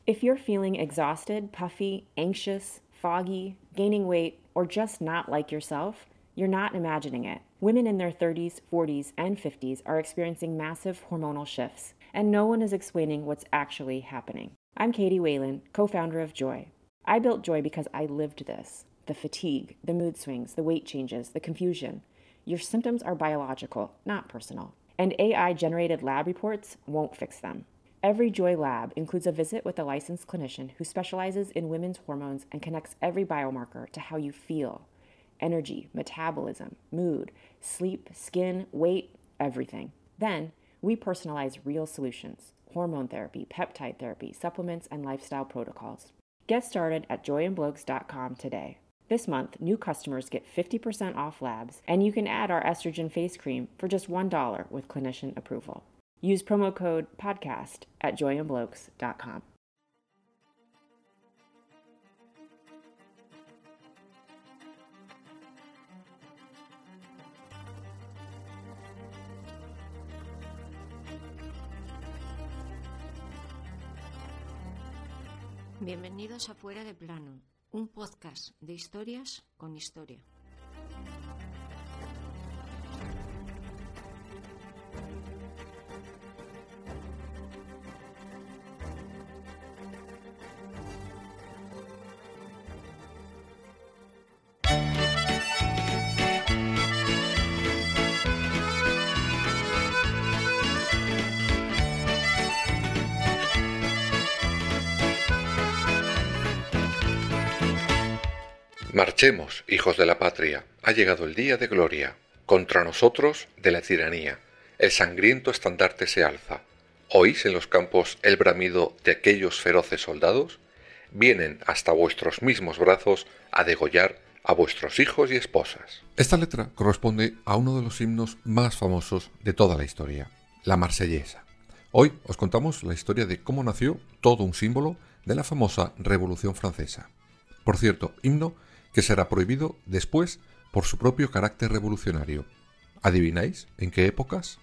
If you're feeling exhausted, puffy, anxious, foggy, gaining weight, or just not like yourself, you're not imagining it. Women in their 30s, 40s, and 50s are experiencing massive hormonal shifts, and no one is explaining what's actually happening. I'm Katie Whalen, co-founder of Joy. I built Joy because I lived this. The fatigue, the mood swings, the weight changes, the confusion. Your symptoms are biological, not personal. And AI-generated lab reports won't fix them. Every Joy lab includes a visit with a licensed clinician who specializes in women's hormones and connects every biomarker to how you feel. Energy, metabolism, mood, sleep, skin, weight, everything. Then, we personalize real solutions: hormone therapy, peptide therapy, supplements, and lifestyle protocols. Get started at joyandblokes.com today. This month, new customers get 50% off labs, and you can add our estrogen face cream for just $1 with clinician approval. Use promo code PODCAST at joyandblokes.com. Bienvenidos a Fuera de Plano, un podcast de historias con historia. Marchemos, hijos de la patria, ha llegado el día de gloria. Contra nosotros, de la tiranía, el sangriento estandarte se alza. ¿Oís en los campos el bramido de aquellos feroces soldados? Vienen hasta vuestros mismos brazos a degollar a vuestros hijos y esposas. Esta letra corresponde a uno de los himnos más famosos de toda la historia, la Marsellesa. Hoy os contamos la historia de cómo nació todo un símbolo de la famosa Revolución Francesa. Por cierto, himno que será prohibido después por su propio carácter revolucionario. ¿Adivináis en qué épocas?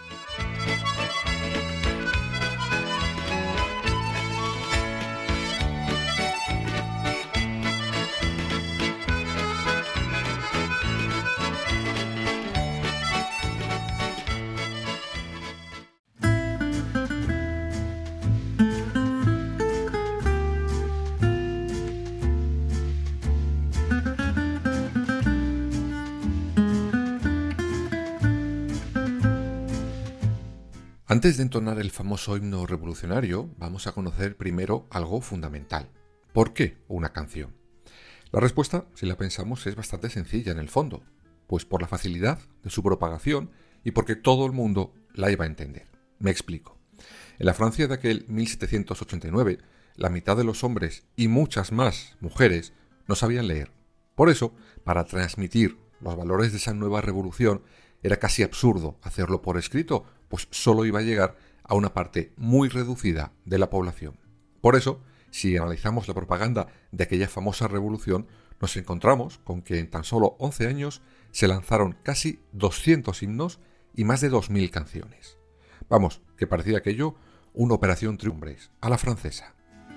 Antes de entonar el famoso himno revolucionario, vamos a conocer primero algo fundamental. ¿Por qué una canción? La respuesta, si la pensamos, es bastante sencilla en el fondo, pues por la facilidad de su propagación y porque todo el mundo la iba a entender. Me explico. En la Francia de aquel 1789, la mitad de los hombres y muchas más mujeres no sabían leer. Por eso, para transmitir los valores de esa nueva revolución, era casi absurdo hacerlo por escrito, pues solo iba a llegar a una parte muy reducida de la población. Por eso, si analizamos la propaganda de aquella famosa revolución, nos encontramos con que en tan solo 11 años se lanzaron casi 200 himnos y más de 2000 canciones. Vamos, que parecía aquello una operación triunfo a la francesa.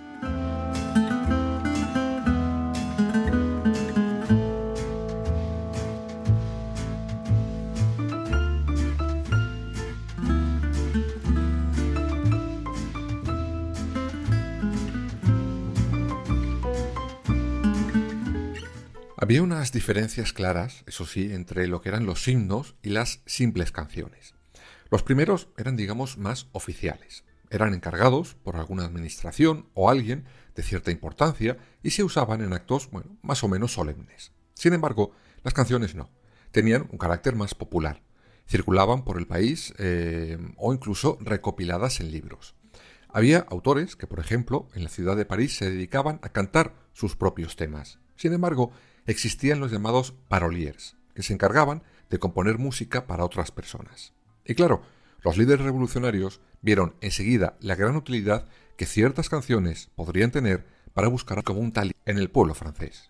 Había unas diferencias claras, eso sí, entre lo que eran los himnos y las simples canciones. Los primeros eran, digamos, más oficiales. Eran encargados por alguna administración o alguien de cierta importancia y se usaban en actos, más o menos solemnes. Sin embargo, las canciones no. Tenían un carácter más popular. Circulaban por el país o incluso recopiladas en libros. Había autores que, por ejemplo, en la ciudad de París se dedicaban a cantar sus propios temas. Sin embargo, existían los llamados paroliers, que se encargaban de componer música para otras personas. Y claro, los líderes revolucionarios vieron enseguida la gran utilidad que ciertas canciones podrían tener para buscar como un tal en el pueblo francés.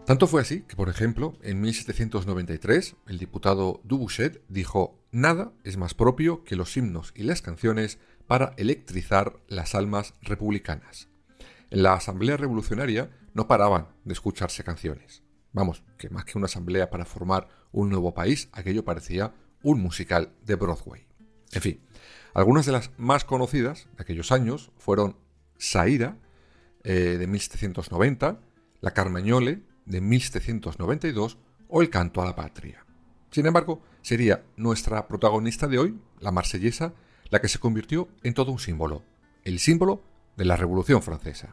Tanto fue así que, por ejemplo, en 1793, el diputado Dubochet dijo: «Nada es más propio que los himnos y las canciones para electrizar las almas republicanas». En la Asamblea Revolucionaria no paraban de escucharse canciones. Vamos, que más que una asamblea para formar un nuevo país, aquello parecía un musical de Broadway. En fin, algunas de las más conocidas de aquellos años fueron Saíra, de 1790, La Carmagnole, de 1792, o El Canto a la Patria. Sin embargo, sería nuestra protagonista de hoy, la marsellesa, la que se convirtió en todo un símbolo, el símbolo de la Revolución Francesa.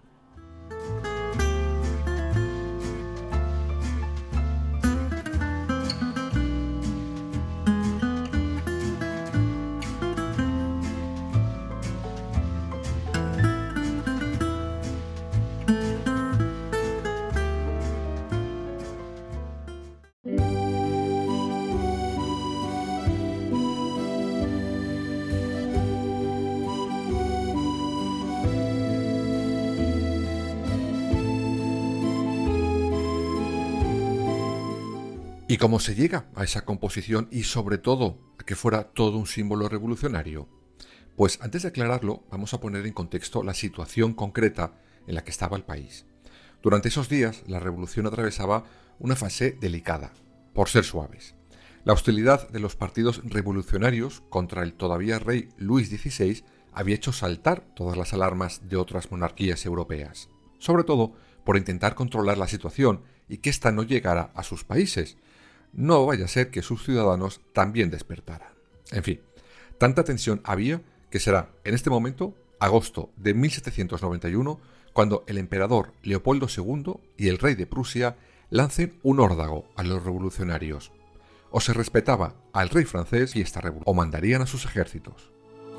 ¿Y cómo se llega a esa composición y sobre todo a que fuera todo un símbolo revolucionario? Pues antes de aclararlo, vamos a poner en contexto la situación concreta en la que estaba el país. Durante esos días, la revolución atravesaba una fase delicada, por ser suaves. La hostilidad de los partidos revolucionarios contra el todavía rey Luis XVI había hecho saltar todas las alarmas de otras monarquías europeas, sobre todo por intentar controlar la situación y que ésta no llegara a sus países. No vaya a ser que sus ciudadanos también despertaran. En fin, tanta tensión había que será en este momento, agosto de 1791, cuando el emperador Leopoldo II y el rey de Prusia lancen un órdago a los revolucionarios. O se respetaba al rey francés y esta revolución, o mandarían a sus ejércitos.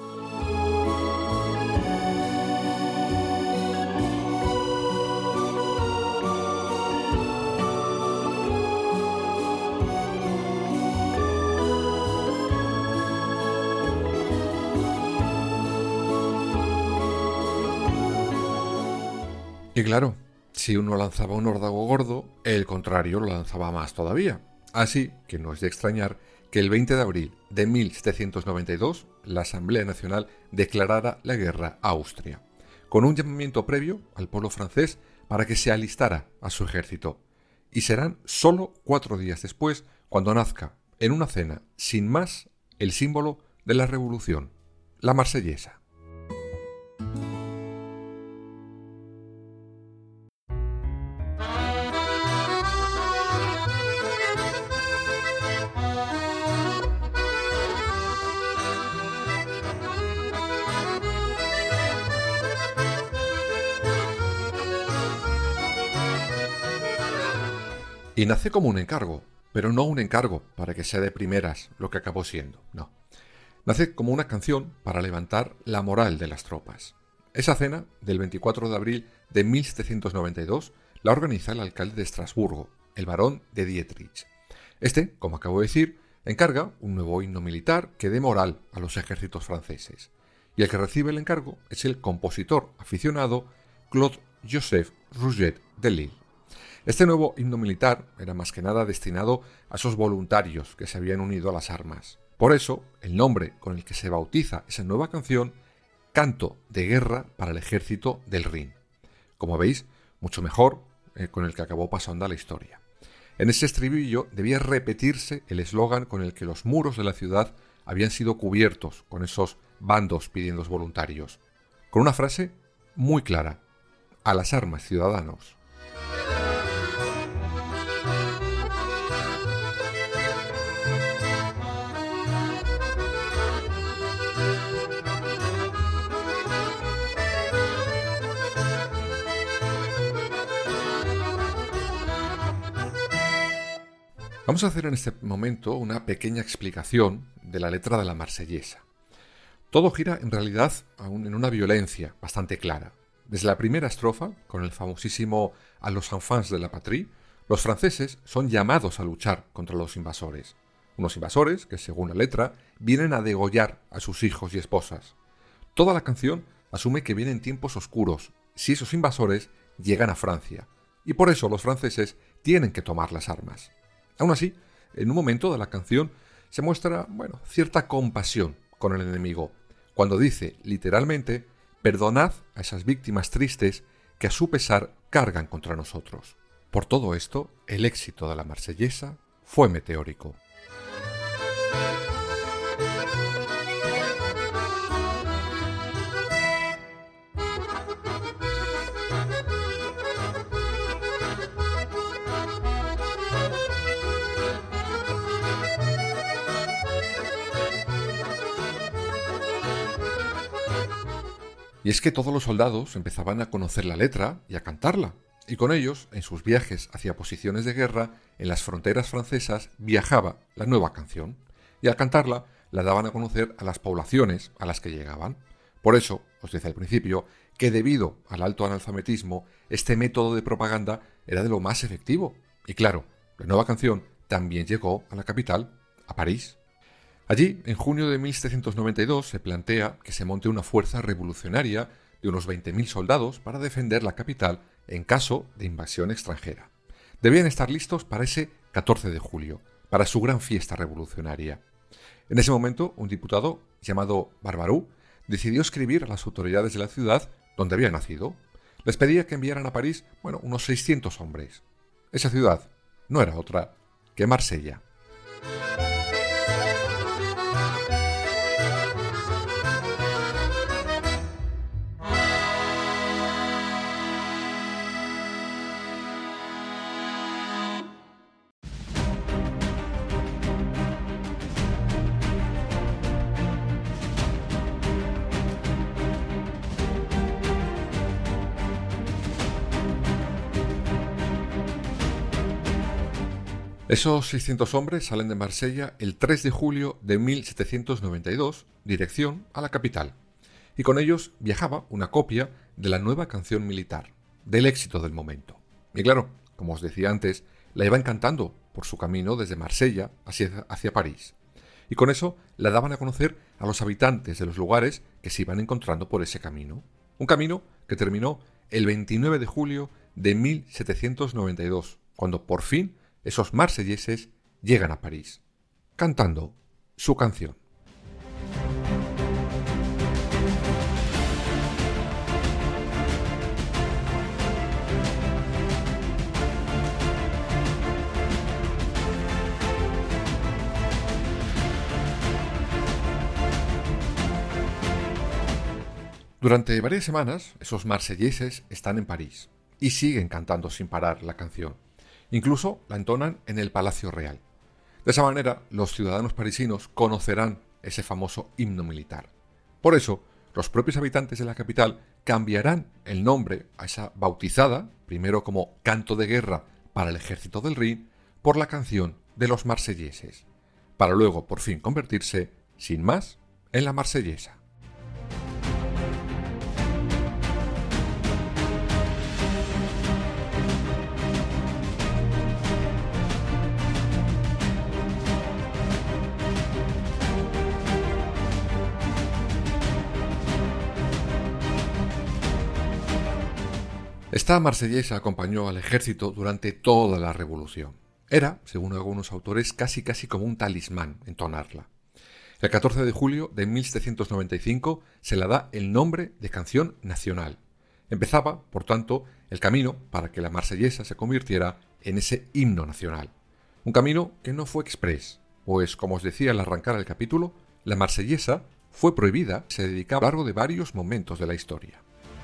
Y claro, si uno lanzaba un órdago gordo, el contrario lo lanzaba más todavía. Así que no es de extrañar que el 20 de abril de 1792 la Asamblea Nacional declarara la guerra a Austria, con un llamamiento previo al pueblo francés para que se alistara a su ejército. Y serán solo 4 días después cuando nazca, en una cena sin más, el símbolo de la revolución, la marsellesa. Y nace como un encargo, pero no un encargo para que sea de primeras lo que acabó siendo, no. Nace como una canción para levantar la moral de las tropas. Esa cena, del 24 de abril de 1792, la organiza el alcalde de Estrasburgo, el barón de Dietrich. Este, como acabo de decir, encarga un nuevo himno militar que dé moral a los ejércitos franceses. Y el que recibe el encargo es el compositor aficionado Claude-Joseph Rouget de Lille. Este nuevo himno militar era más que nada destinado a esos voluntarios que se habían unido a las armas. Por eso, el nombre con el que se bautiza esa nueva canción, Canto de Guerra para el Ejército del Rin. Como veis, mucho mejor con el que acabó pasando a la historia. En ese estribillo debía repetirse el eslogan con el que los muros de la ciudad habían sido cubiertos con esos bandos pidiendo voluntarios. Con una frase muy clara: a las armas, ciudadanos. Vamos a hacer en este momento una pequeña explicación de la letra de la marsellesa. Todo gira en realidad en una violencia bastante clara. Desde la primera estrofa, con el famosísimo «A los enfants de la patrie», los franceses son llamados a luchar contra los invasores. Unos invasores que, según la letra, vienen a degollar a sus hijos y esposas. Toda la canción asume que vienen tiempos oscuros si esos invasores llegan a Francia, y por eso los franceses tienen que tomar las armas. Aún así, en un momento de la canción se muestra, cierta compasión con el enemigo, cuando dice, literalmente, perdonad a esas víctimas tristes que a su pesar cargan contra nosotros. Por todo esto, el éxito de la Marsellesa fue meteórico. Y es que todos los soldados empezaban a conocer la letra y a cantarla, y con ellos, en sus viajes hacia posiciones de guerra, en las fronteras francesas, viajaba la nueva canción, y al cantarla la daban a conocer a las poblaciones a las que llegaban. Por eso, os decía al principio, que debido al alto analfabetismo, este método de propaganda era de lo más efectivo. Y claro, la nueva canción también llegó a la capital, a París. Allí, en junio de 1792, se plantea que se monte una fuerza revolucionaria de unos 20.000 soldados para defender la capital en caso de invasión extranjera. Debían estar listos para ese 14 de julio, para su gran fiesta revolucionaria. En ese momento, un diputado llamado Barbaroux decidió escribir a las autoridades de la ciudad donde había nacido. Les pedía que enviaran a París, unos 600 hombres. Esa ciudad no era otra que Marsella. Esos 600 hombres salen de Marsella el 3 de julio de 1792, dirección a la capital. Y con ellos viajaba una copia de la nueva canción militar, del éxito del momento. Y claro, como os decía antes, la iban cantando por su camino desde Marsella hacia París. Y con eso la daban a conocer a los habitantes de los lugares que se iban encontrando por ese camino. Un camino que terminó el 29 de julio de 1792, cuando por fin esos marselleses llegan a París, cantando su canción. Durante varias semanas, esos marselleses están en París y siguen cantando sin parar la canción. Incluso la entonan en el Palacio Real. De esa manera, los ciudadanos parisinos conocerán ese famoso himno militar. Por eso, los propios habitantes de la capital cambiarán el nombre a esa bautizada, primero como canto de guerra para el ejército del Rin, por la canción de los marselleses, para luego por fin convertirse, sin más, en la marsellesa. Esta marsellesa acompañó al ejército durante toda la revolución. Era, según algunos autores, casi como un talismán entonarla. El 14 de julio de 1795 se le da el nombre de canción nacional. Empezaba, por tanto, el camino para que la marsellesa se convirtiera en ese himno nacional. Un camino que no fue exprés, pues, como os decía al arrancar el capítulo, la marsellesa fue prohibida y se dedicaba a lo largo de varios momentos de la historia.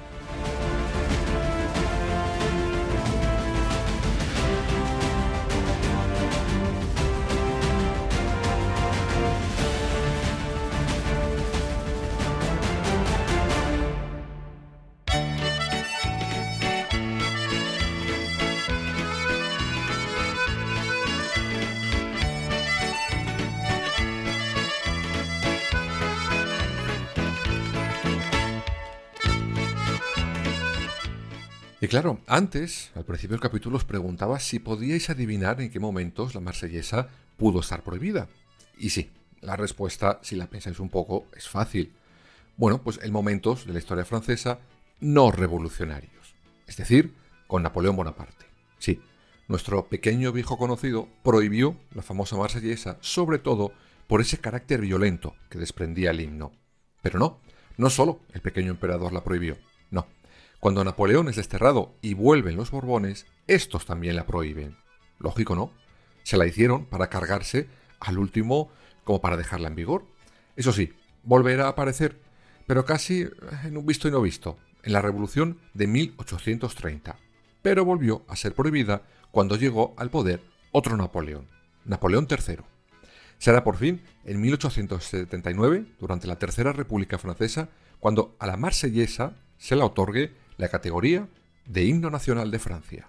Y claro, antes, al principio del capítulo, os preguntaba si podíais adivinar en qué momentos la marsellesa pudo estar prohibida. Y sí, la respuesta, si la pensáis un poco, es fácil. Bueno, pues en momentos de la historia francesa no revolucionarios. Es decir, con Napoleón Bonaparte. Sí, nuestro pequeño viejo conocido prohibió la famosa marsellesa, sobre todo por ese carácter violento que desprendía el himno. Pero no solo el pequeño emperador la prohibió, no. Cuando Napoleón es desterrado y vuelven los Borbones, estos también la prohíben. Lógico, ¿no? Se la hicieron para cargarse al último como para dejarla en vigor. Eso sí, volverá a aparecer, pero casi en un visto y no visto, en la Revolución de 1830. Pero volvió a ser prohibida cuando llegó al poder otro Napoleón, Napoleón III. Será por fin en 1879, durante la Tercera República Francesa, cuando a la marsellesa se le otorgue la categoría de himno nacional de Francia.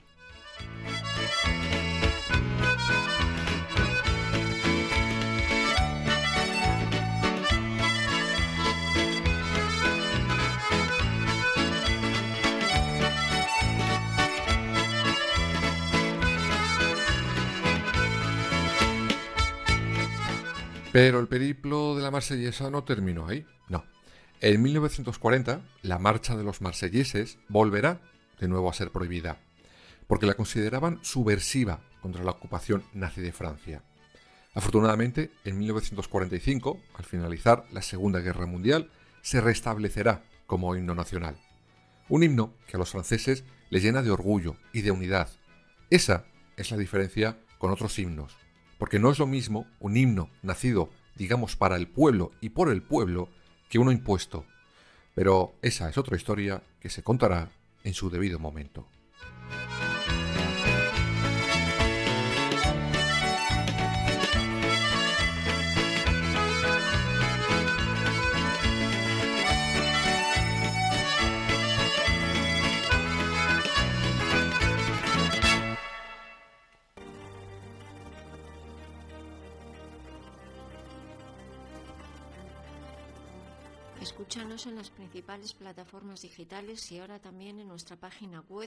Pero el periplo de la marsellesa no terminó ahí, no. En 1940, la marcha de los marselleses volverá de nuevo a ser prohibida, porque la consideraban subversiva contra la ocupación nazi de Francia. Afortunadamente, en 1945, al finalizar la Segunda Guerra Mundial, se restablecerá como himno nacional. Un himno que a los franceses les llena de orgullo y de unidad. Esa es la diferencia con otros himnos, porque no es lo mismo un himno nacido, digamos, para el pueblo y por el pueblo, que uno impuesto. Pero esa es otra historia que se contará en su debido momento. Escúchanos en las principales plataformas digitales y ahora también en nuestra página web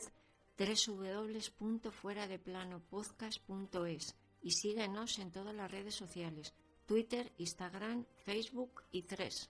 www.fueradeplanopodcast.es y síguenos en todas las redes sociales, Twitter, Instagram, Facebook y Threads.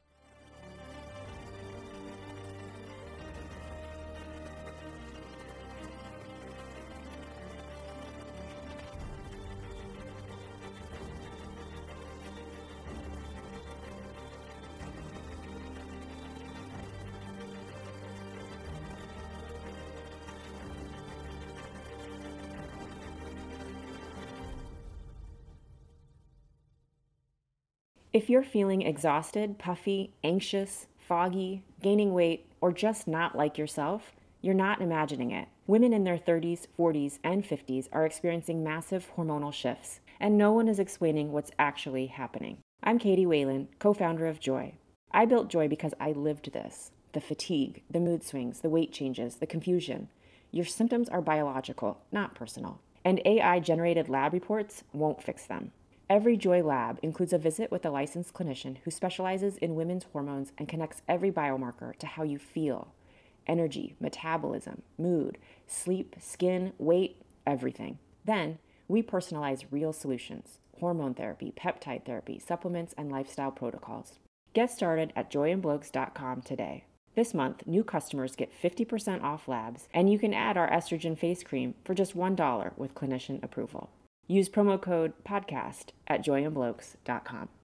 If you're feeling exhausted, puffy, anxious, foggy, gaining weight, or just not like yourself, you're not imagining it. Women in their 30s, 40s, and 50s are experiencing massive hormonal shifts, and no one is explaining what's actually happening. I'm Katie Whalen, co-founder of Joy. I built Joy because I lived this. The fatigue, the mood swings, the weight changes, the confusion. Your symptoms are biological, not personal. And AI-generated lab reports won't fix them. Every Joy lab includes a visit with a licensed clinician who specializes in women's hormones and connects every biomarker to how you feel. Energy, metabolism, mood, sleep, skin, weight, everything. Then, we personalize real solutions: hormone therapy, peptide therapy, supplements, and lifestyle protocols. Get started at joyandblokes.com today. This month, new customers get 50% off labs, and you can add our estrogen face cream for just $1 with clinician approval. Use promo code PODCAST at joyandblokes.com.